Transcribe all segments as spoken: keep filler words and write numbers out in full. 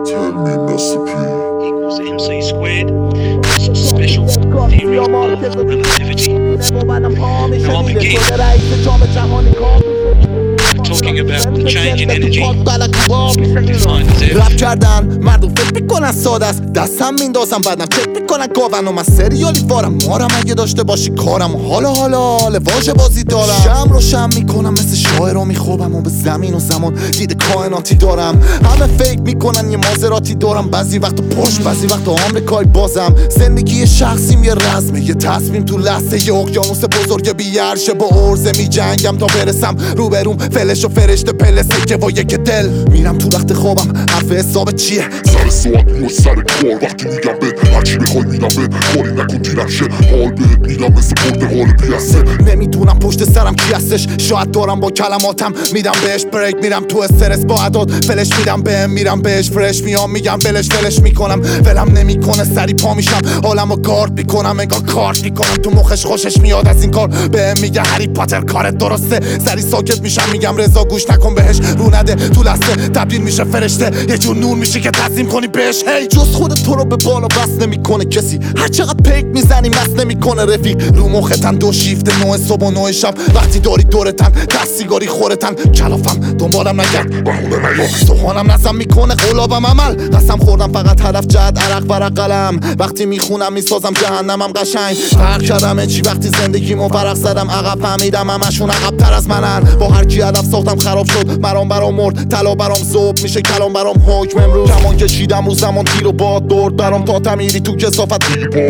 Tell me recipe equals mc squared. It's a special theory of relativity. Now I'll begin talking about the change in energy defined as رپ کردن مردم فکر میکنن ساده است، دستم میندازم بعدم چک میکنن گاون و من سریالی وارم مارم اگه داشته باشی کارم و حالا حالا حالا واژه بازی دارم شم رو شم میکنم مثل شاعر رو میخوابم و به زمین و زمان دید کائناتی دارم همه فکر میکنن یه مازراتی دارم بعضی وقت پشت بعضی وقت آمریکایی بازم زندگی شخصیم یه رزمه یه تصمیم تو لحظه یه اقیانوس بزرگ بیارشه با عرضه میجنگم تا برسم روبروم فلش و فرشته پلسه که با یک دل میرم تو وقت خوابم حرف حساب چیه سر ساعت روی سر کار وقتی میگم بهت هرچی بخوای میدم بهت کاری نکن دیرم شه حال بهت میدم مثل پرتقال پیاسه نمیدونم پشت سرم کی هستش شاید دارم با کلماتم میدم بهش بریک میرم تو استرس با عداد فلش میدم بهم میرم بهش فرش میام میگم فلش فلش میکنم ولم نمیکنه سری پا میشم حالمو گارد میکنم انگار کارت میکنم تو مخش خوشش میاد از این کار بهم میگه هری پاتر کارت درسته سری ساکت میشم میگم رضا گوش نکن بهش رو نده تو لحظه تبدیل میشه فرشته یه جور نور میشه که تسلیم کنی بهش هی جز خودت تو رو به بالا بس نمیکنه کسی هر چقدر پیک میزنی مس نمیکنه رفیق رو مختن دو شیفت نوع صبح و نوع شب وقتی داری دورتن دست سیگاری خورتن کلافم دنبالم نگرد بهونه نیار سوهانم نزم میکنه قلابم عمل قسم خوردم فقط هدف جد عرق ورق قلم وقتی میخونم میسازم جهنمم قشنگ فرق کردم چی وقتی زندگیمو فرق زدم عقب فهمیدم همشون عقب تر از منن با هر کی هدف ساختم خراب شد مرام برام مرد طلا برام ذوب میشه کلام برام حکم امروز کمان کشیدم رو زمان تیر و باد دور برام تا تمیری تو کثافت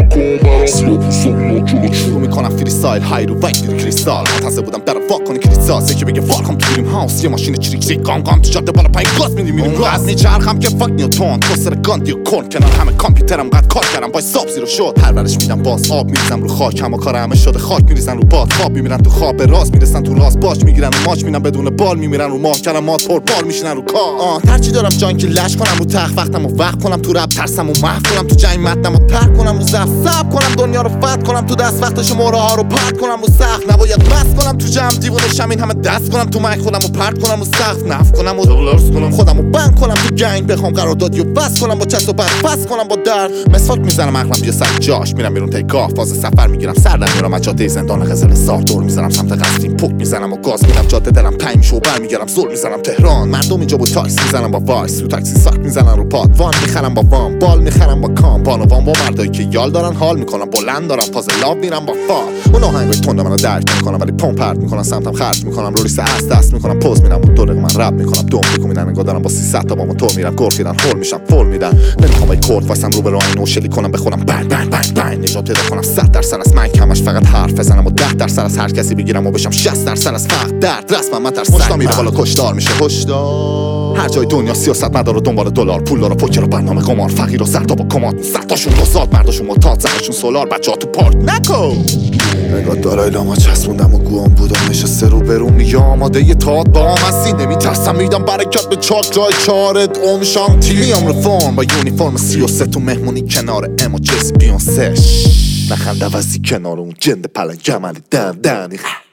شروع میکنم فری استایل های رو وایت میری کریستال منتظر بودم در واق کنی کریستال که بگه وارکام تو دریم هاوس یه ماشین چریک چریک گام گام تو جاده بالا پایین گاز میدی میریم راست میچرخم که فاک نیوتن تو سر گاندی و کن کنار همه کامپیوترم قد کار کردم با حساب زیرو شد پرورش میدم باز آب میریزم رو خاک همه کار همه شده خاک میریزن رو باد خواب میمیرن تو خواب راست میرسن تو راست باش میگیرن رو ماچ میدن بدون بال میمیرن رو ماه کلمات پر بال میشینن رو کار آه هرچی دارم جان که لش کنم رو تخت وقتمو وقت کنم تو رپ ترسمو محو کنم تو جنگ متنمو ترک کنم رو زفت صبر کنم دنیا رو فتح کنم تو دست وقتش موره ها رو پرت کنم رو سقف نباید بس کنم تو جمع دیوونه شم این همه دست کنم تو مایک خودمو پرت کنم رو سقف نف کنم و دلارس کنم خودمو بند کنم تو گنگ بخوام قراردادیو بس کنم با چست و بس بس کنم با درد مسواک میزنم عقلم بیا سر جاش میرم بیرون تیکاف فاز سفر میگیرم سر میرم از جاده زندان قزل سار دور میزنم سمت قصدیم پک میزنم و گاز میدم جاده دلم تنگ شو برمیگردم زل میزنم تهران مردم اینجا با تاکسی میزنم با وایس تو تاکسی ساک میزنن رو پاد وان میخرم با وام بال میخرم با کام بانوان با مردایی که یال دارن حال میکنم بلند دارم فاز لاب میرم با فال اون آهنگای تند منو درک میکنم ولی پمپ پرت میکنم سمتم خرج میکنم رولیس از دست میکنم پوز میدم و دو دقیقه من رپ میکنم دوم فکر میدن انگار دارم با سیصد تا با موتور میرم گرخیدن هول میشم فول میدن نمیخوام این کورد واسم رو به رو اینو شلی کنم بخونم بنگ بنگ بنگ بنگ نجات پیدا کنم صد درصد از من کمش فقط حرف بزنم و ده درصد از هر کسی بگیرم و بشم شصت درصد از فقط درد رسمم من ترس مشتا میره بالا کشدار میشه هشدار هر جای دنیا سیاست مدار و دنبال دلار پول داره پوکر و برنامه قمار فقیر و سرتا با کماد سرتاشون دوزاد مرداشون متاد زنشون سولار بچه‌ها تو پارک نکو نگاه دارای لاما چسبوندم و گوام بودم نشسته رو برون میگه آماده یه تاد با هم هستی نمیترسم میدم برکت به چاک جای چارت اوم شانتی میام رفرم با یونیفرم سی و سه تو مهمونی کنار ام و جیسی بیونسش نخند وزی کنار اون جند پلنگ جمالی دم دنی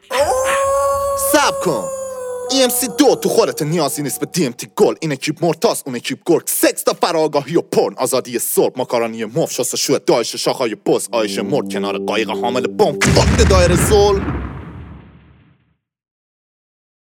سب کن ای ام سی دو تو خودت نیازی نیست به دی ام تی گل این اکیپ مرتاز اون اکیپ گرگ سکس تا فراگاهی و پرن آزادی صبح ماکارانی مف شست شو دایش شاخهای بز آیش مرد کنار قایق حامل بمب وقت دایر زل